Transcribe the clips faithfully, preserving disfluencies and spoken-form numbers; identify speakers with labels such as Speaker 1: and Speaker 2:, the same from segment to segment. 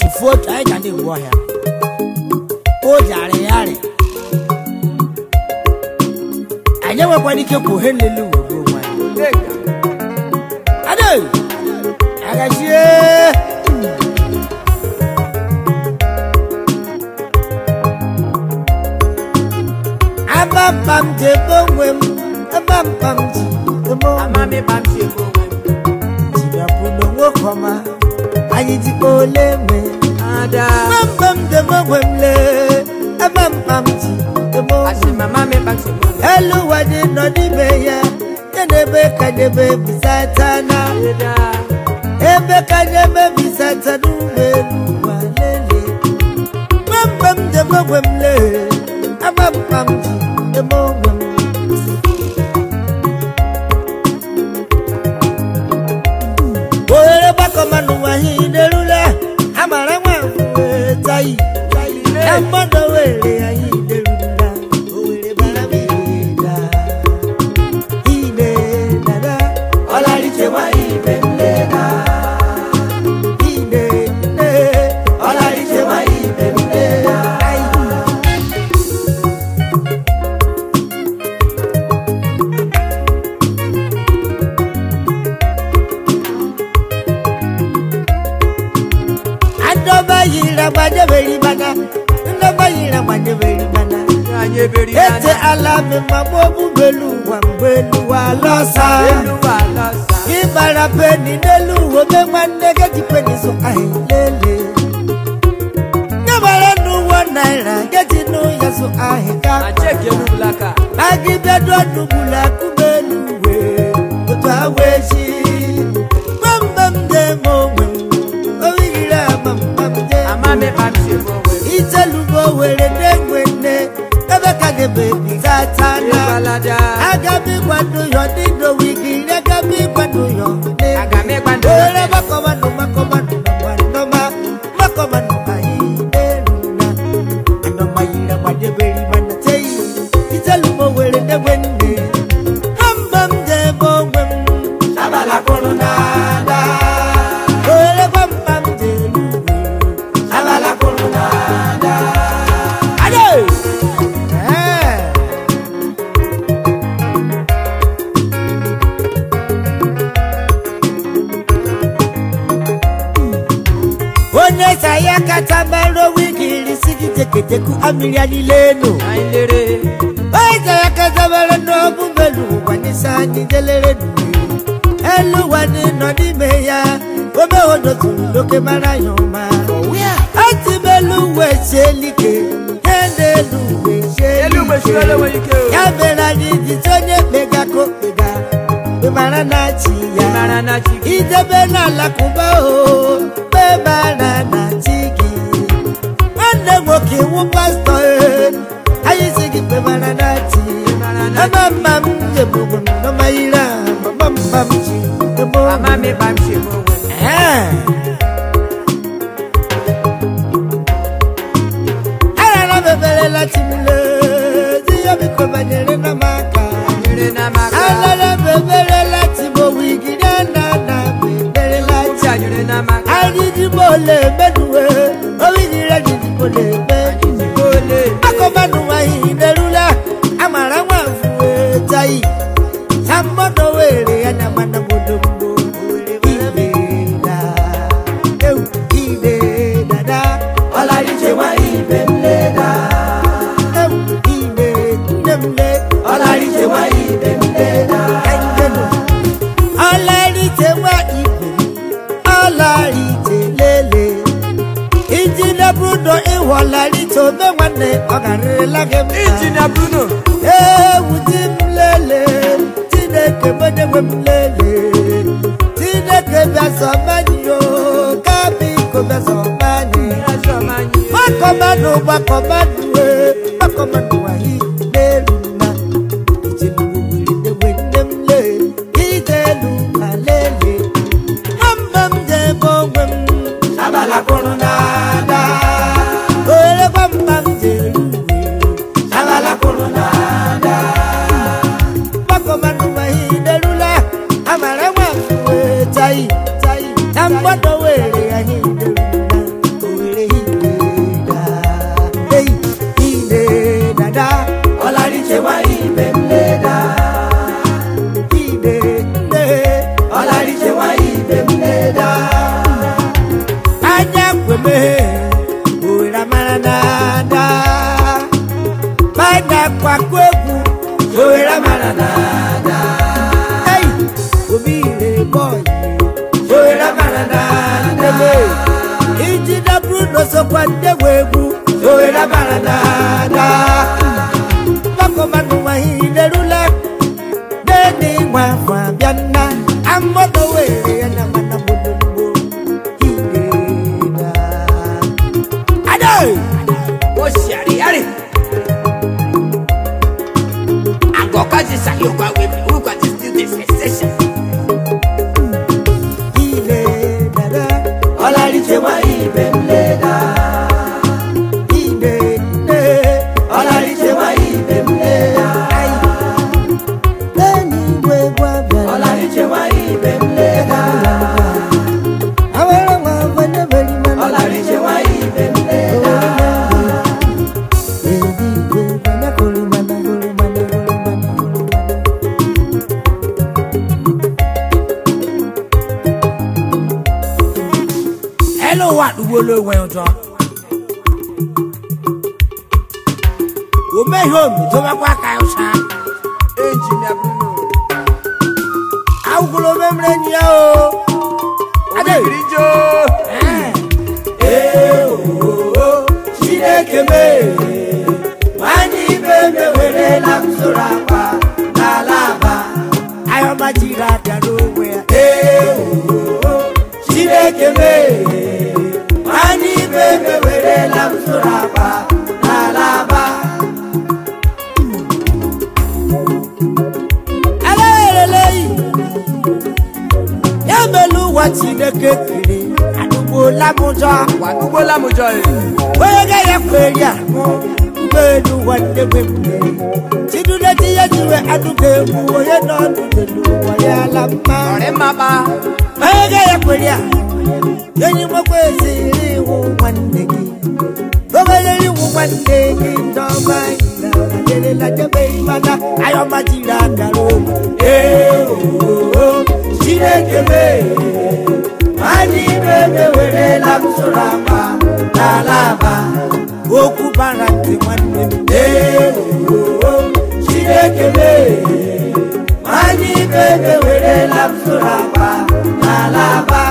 Speaker 1: foot I can do wire. Oh, Jare Yare. I never want to keep Henry Lou. I do. I can see. I'm a bum to boom, a bum bum to the more. I'm a bum to boom. Tina put the work on my. I need to go let me. Bum bum the boom, a bum bum to the more. I see my mammy back to boom. Hello, I did not be here. The baby, the baby, Satana. Ebeka never be Satana. Bum bum the boom, a bum bum to the moment. Oh, back on my new the ruler. I'm a one tie. I'm on the way. The ruler. He did that. All I did was even later. He did all I did was even later. Nobody very bana, nobody nobody very bana. Ete alame mabobu belu wambelu walosa. Ibara peni nelu wobe mandege tipeni so ahilele. Nyamara nuwa naira geti no yaso ahika. Acheke nubulaka. Agibe do nubula kubelu we. Oto aweshi. Bam bam de mo. It's a lugo where the dengwene, never can a baby Satana. I got me one to your dinner wiki, I got me one to your day. I got me one to your command, no command, no ma, command, and no my ear, my dear baby, man, say it's a lugo where the dengwene. Bum bum de bom, Sabala Colonada. Saya katabalo wiki lisiki teke ku amiliani leno. Ailere. Saya katabalo no bumbelu wanisa ni delere du. Elu wani no di meya. Obe odo tu loke mara yoma. Ati belu we selike. Hende lu we selike. Elu we shole we ike. Ya bela ni ditonye mega ko mega. Be mara na chi ya. Mara na chi. Ide bela la kuba o. Be mara na okay, one pastor. I used to give them a natty. I'm a mam, the boom, no maira, mam, mam, the boom, mammy, mam, she will. I love a very Latin. The other company in America. I love a very Latin, but we get another very Latin. I did you all a better. Oh, we did a good Akomanu wahi derula amara wafu tai sambodo wele ana mana bodumbo ide da eu ide da da ola ije wa ibele da eu ide nemle ola ije wa ibele da engenu ola ije wa ibele ola ije lele Injina Bruno e walari to me wane ogare lage mma Injina Bruno eh wudim lele tine ke bode wem lele tine ke baso manyo kabi ko baso mani baso mani makomanu makomanu e makomanu ahi leluna ijelu wili de wenem le idelu alele ambam de bowem abala korona Tai, tai, I'm what the way I need. kwa kweku Owera maranada Hey Obile boy Owera maranada Iji da Bruno so kwa ndewebu Owera maranada Bako manu mahinde rula Deni mwafa biana Amoto wele yana mana budumbo Hideda Adoy Oshari ari Agokaji sayoka webi Ukaji still the sensation Hideda Olalite wa ibe mleda Hideda Olalite wa ibe mleda Leni wegwa bela Olalite wa ibe mleda Awara mavane veli mana Olalite wa ibe mleda Hello, what will you want to? We may home to my work house. Engineer Bruno. How could I remember you? I did you. Eh, oh, she came. Mani baby, we're in Amsurapa, Nalaba. I am a giraffe, nowhere. Eh, oh, she came. Mani baby, we're in Amsurapa, Nalaba. Yabelu wati de kekere adugo lamujo adugo lamujo e wege ya kweria bedu wande gwembe tidude ti yajiwe aduge mu oye no dudelu oye alama ore mama wege ya kweria yenyi mo kwesi wu wande ki wege yi wu wande ki ndo mai na dele la jebe imana ayo majira daro eh oh Chidekebe, Mani bebe wele la msurama, Nalaba, Oku barati mwane eh oh Chidekebe, Mani bebe wele la msurama, Nalaba.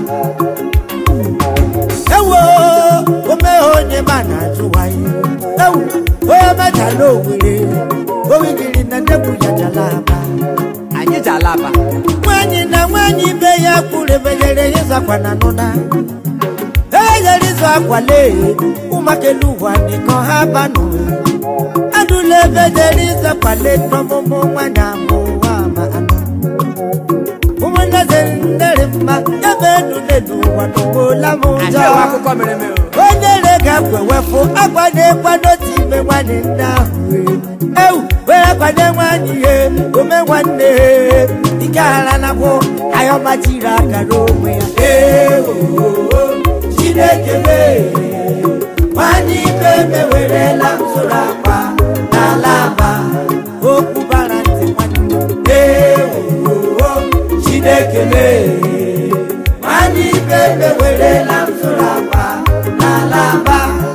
Speaker 1: Ewo, omehonye mana juwai, ewo, oya matalo wele, owingili na nebu ya jalaba. Anyi jalaba Mwanyi na mwanyi beya kule vejele yeza kwa nanona Vejelizo kwa le Umakeluwa niko hapa nue Adule vejelizo kwa le Nomomo mwana mwa maano Umwana zenderima Yabenu ledu wanomo la moja Anjia wako kwa meremeo Wendelega kwe wefo Akwane kwa noti me wane nawe Ew, wera kwa ne mwani ye Ume wane Ikala na wo Ayo majira karome Eh, oh, oh Chidekebe Mwani bebe were la msurapa Nalaba Oku baranti mwani Eh, oh, oh Chidekebe Mwani bebe were la msurapa Nalaba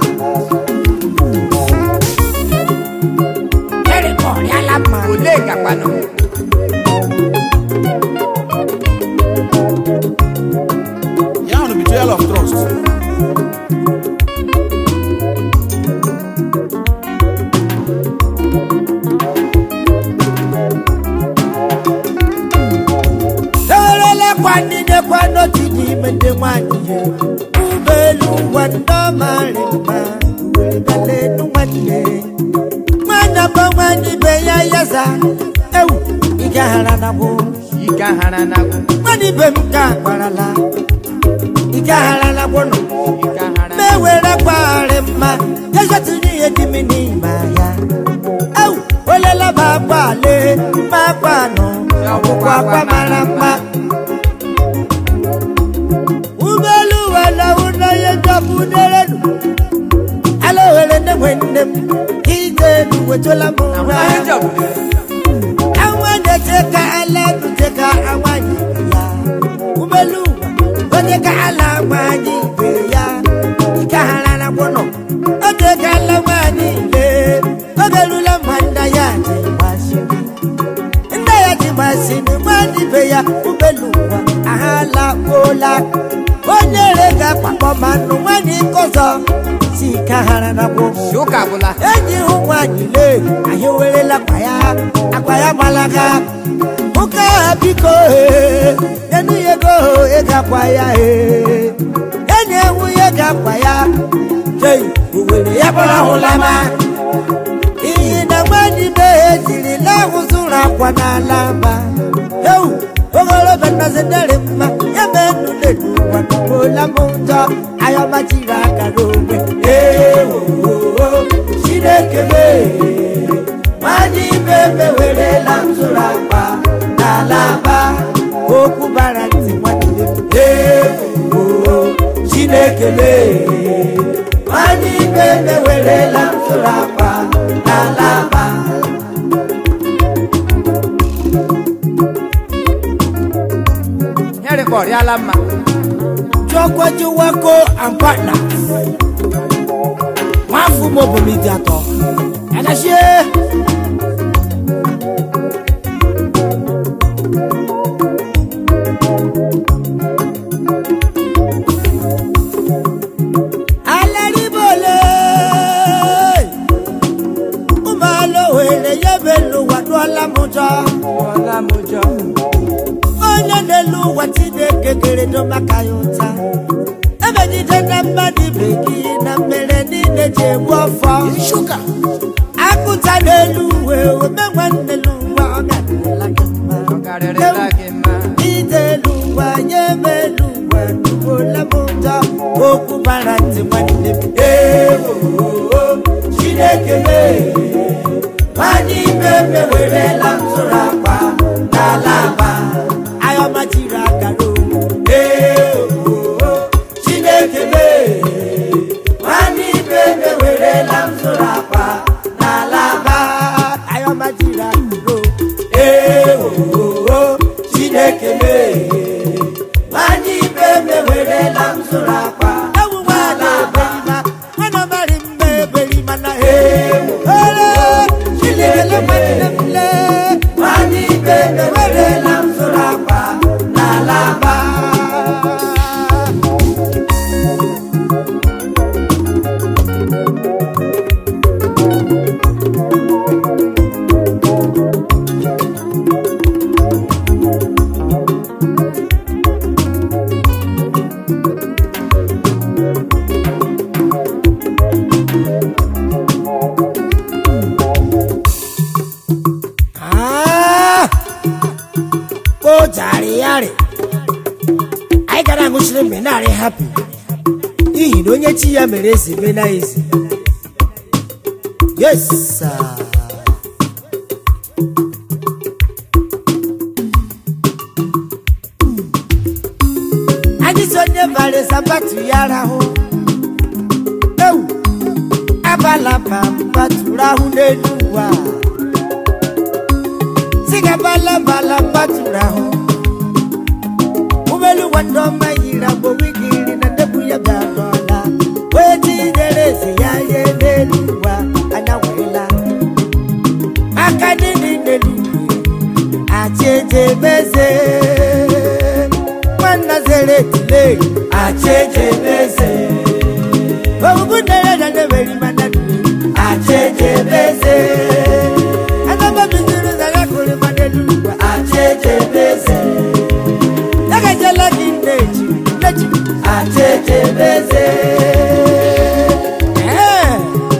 Speaker 1: Olega pano
Speaker 2: Yeah, on the betrayal of trust.
Speaker 1: Tele kwani de kwano tiji mende mwani ye Ubelu wanda marima Uwegale nuwane Mwana pa mwani beya yaza Ewu, ika harana wo Ika harana wo Mwani be mka kwarala Ika harana wo no Ika harana Mewera kware ma Yasha tuni ye dimini maya Ewu, olela bakwale Bakwano Kwa kwa marama Ubelu wala una ye jabunerenu Alo wele ne wendem Hide duwe tola mwa Awane teka ala tuteka awani ya Ubelu Oteka ala awani ya Ika halala wono Oteka ala awani le Ogelula wanda ya masini nda ya di masini mani be ya ubeluwa ahala kola onyere ga papa manu mani kozo sikahara na bo
Speaker 2: Shuka bula.
Speaker 1: enyi huwa nyile ayewere la kwaya akwaya malaga muka biko he enu yego ega kwaya he enye wu yega kwaya jei uwere ya bala hulama iyi na mani be jiri la huzura kwa na lamba heu ogolo benda zendere ma ya menu ledu kwa kola munja ayo majira karowe eh oh oh shidekebe mani bebe wele la huzura kwa na lamba oku baranti mani eh oh oh shidekebe mani bebe wele la huzura kwa na lamba
Speaker 2: Here for Yalama.
Speaker 1: Chokwaji wako and partners. Wafu mobo midiato. Adashe. Alaribole. Umalo wele yebelu wadwala muja.
Speaker 2: Wala mujo.
Speaker 1: Nelu watide kekere do makayota ebe ni tena madi beki na mbele ni neje wofo
Speaker 2: Shuka.
Speaker 1: akuta nelu we o mewa nelu wa oga la kema
Speaker 2: Ogarere la kema.
Speaker 1: idelu wa yemelu wa tuwo la monja oku baranti mani eh oh oh shideke me mani bebe wele la msura kwa na laba ayo majira karo eh oh oh chineke me mani bebe wele la msura kwa na laba ayo majira karo eh oh oh chineke me mani bebe wele la msura kwa ewu wala bema wana bari mbebe mana eh oh chineke me mani bebe wele la msura kwa na laba ah ko jari yare ai gara muslim be na re happy ihi do nye chi ya mere esi be na esi yes sir adisonye vale sabatu yara ho eu abala pamba turahu neluwa siga bala bala baturaho umelu wando mayira bo wigiri na debu ya batola weti derezi ya yeneluwa anawela akadini nelu acheje beze wana zere tile acheje beze obu dere na nebeli manadu acheje beze anaba bizuru zaga kule manelu acheje beze daga jala dineji neji acheje beze eh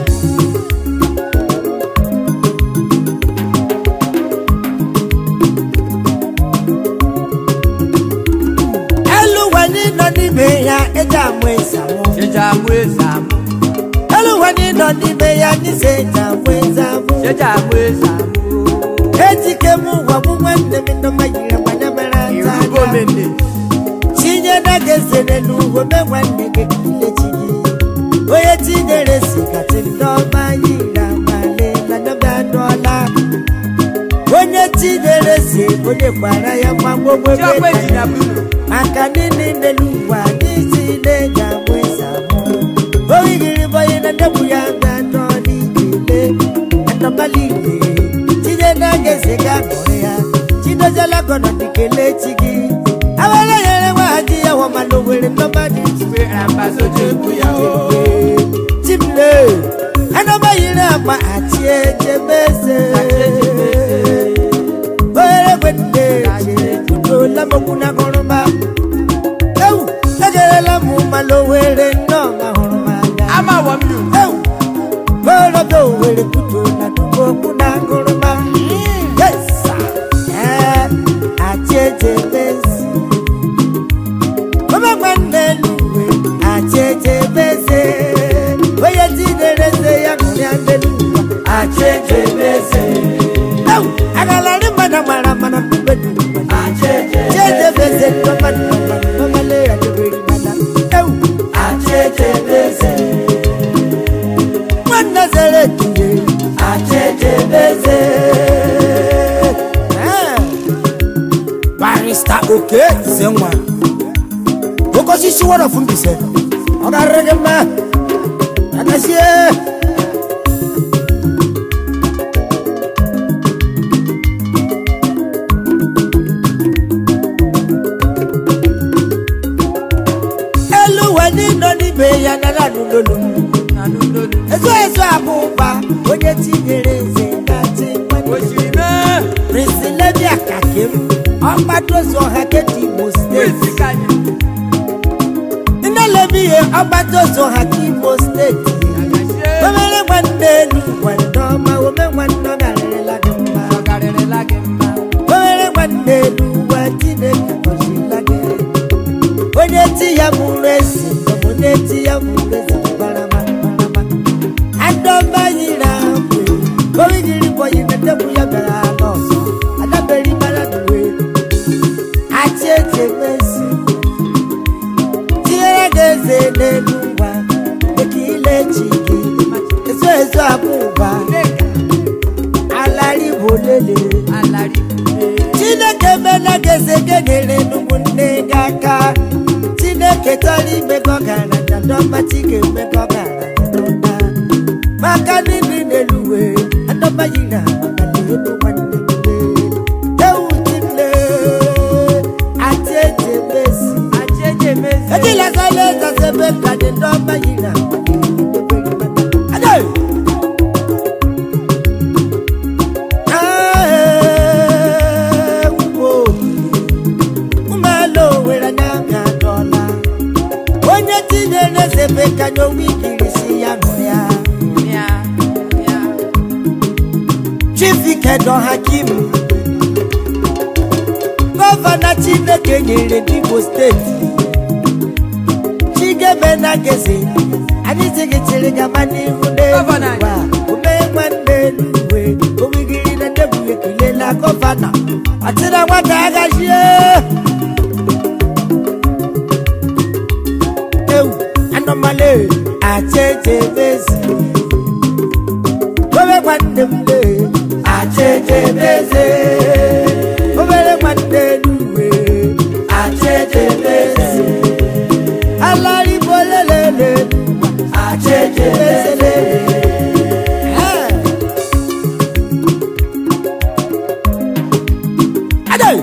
Speaker 1: elu wani no ni me ya eja mwesa mo
Speaker 2: Sheja mweza.
Speaker 1: elu wani no ni me ya ni seja mwesa mo
Speaker 2: Sheja mweza.
Speaker 1: etike mu wa mu mwende mi no mayira mwana mara
Speaker 2: Irugo mende.
Speaker 1: chinye na gese ne lugo me mwane ke kile chini oye tidere sikati no mayira male la no ga dola onye tidere si onye kwara ya kwa gbogbo
Speaker 2: Chokwe jinya bulu.
Speaker 1: maka nini ne luwa ni sile ga mwesa mo oyi giri boye na debu ya ga doli kile atambali na gese ga goya chido jala kono dikele chigi awale yere waji ya wa malowere no badi we ambaso jebu ya chimle ana bayire apa atie jebese were kwende kudo la mokuna goroma eu agere la mu malowere no ga horoma
Speaker 2: ama wa mi
Speaker 1: eu were do were kudo na dugo kuna goroma yes eh atie jebese mama kwende luwe atie jebese oye ti derese ya kunyande luwa atie jebese eu agala ni mana mana mana kubedu atie jebese to mana mama le ya debiri mana eu atie jebese mana zere tuye atie jebese eh barista okay zenwa boko sisi wara fumbise ogarege ma akasie ya nana nululu
Speaker 2: nanululu
Speaker 1: ezo ezo abuba onye tinyereze ngati
Speaker 2: oshime
Speaker 1: prisile bia kakem ogbatozo haketi mostate
Speaker 2: wisikanya
Speaker 1: inalebiye ogbatozo hakimo state omere gwande lu gwando ma ome gwando garere la gemba
Speaker 2: garere la gemba
Speaker 1: omere gwande lu watine kakoshila ge onye ti ya muresi Neti ya murezi barama barama Adoba yiramwe Kowi giri boyi netebu ya garanoso Adaberi baraduwe Acheche mesi Tiere geze neluwa Ekile chiki Ezo ezo abuba Alari bolele
Speaker 2: alari
Speaker 1: Chine kemena geze gegere Numunne gaka Ketali meko kana jadoma chike meko kana jadoma makani nineluwe adoma yina makani ebu wande eu chile acheche mesi
Speaker 2: acheche mesi
Speaker 1: ejila kale tasebe kade doma yina ade ah uko umalo wera nyanga dola onye tinere sebe kanyo wikirisi ya noya
Speaker 2: ya ya
Speaker 1: Chief Kedo Hakim Governor Chineke nyere Imo State Chigebe na gezi Ani tigi chiri gamani hunde
Speaker 2: Governor
Speaker 1: Ume mwande luwe Umigiri na nebu yekile la governor Atira wata agashie Anomale acheche bezi Owe mwande mle acheche bezi Owe mwande luwe acheche bezi Alari bolelele acheche bezi lele Ade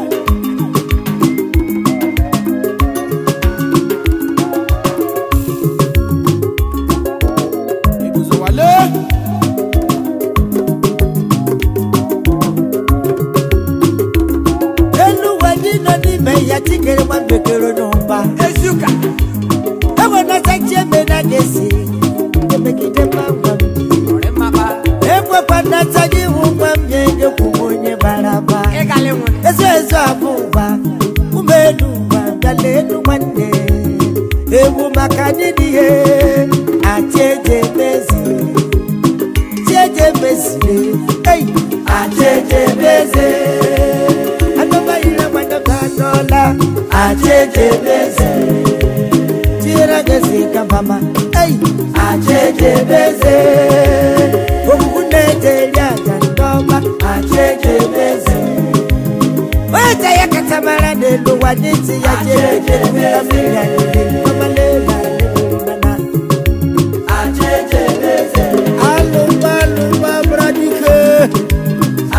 Speaker 1: Tikere wa bekero nomba
Speaker 2: ezuka
Speaker 1: ewe na sache mena gesi ebekide mama
Speaker 2: ore maba
Speaker 1: ekwe kwa na tagi umwa mjenje kumonye baraba
Speaker 2: egale won
Speaker 1: ezo ezo abuba umelu galenu mande ebu makadidi he acheje bezi cheje bezi hey acheje bezi adoma ira manda dola acheche beze tira gesi kambama hey acheche beze okune telia gandoba acheche beze weta yakatamara nelo waniti ya cheche kulamira nilo malela nana acheche beze alumba lumba bradike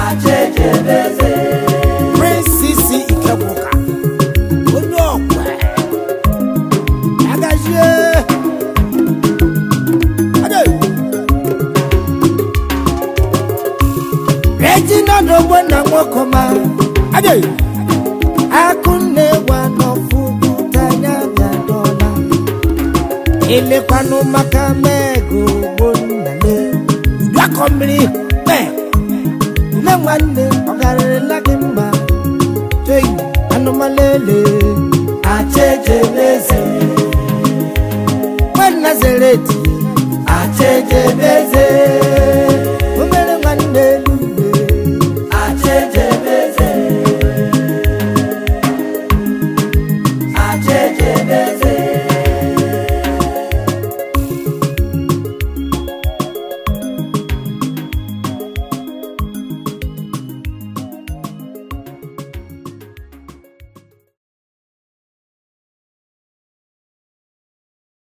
Speaker 1: Ejina do bwana mwokoma Ade Akune wanofu Kutanya vyadona Ile kwanu makamego Bonale Wakomri Me Ne mwande Ogare lagi mba Jei Anumalele Acheje beze Mwana zereti Acheje beze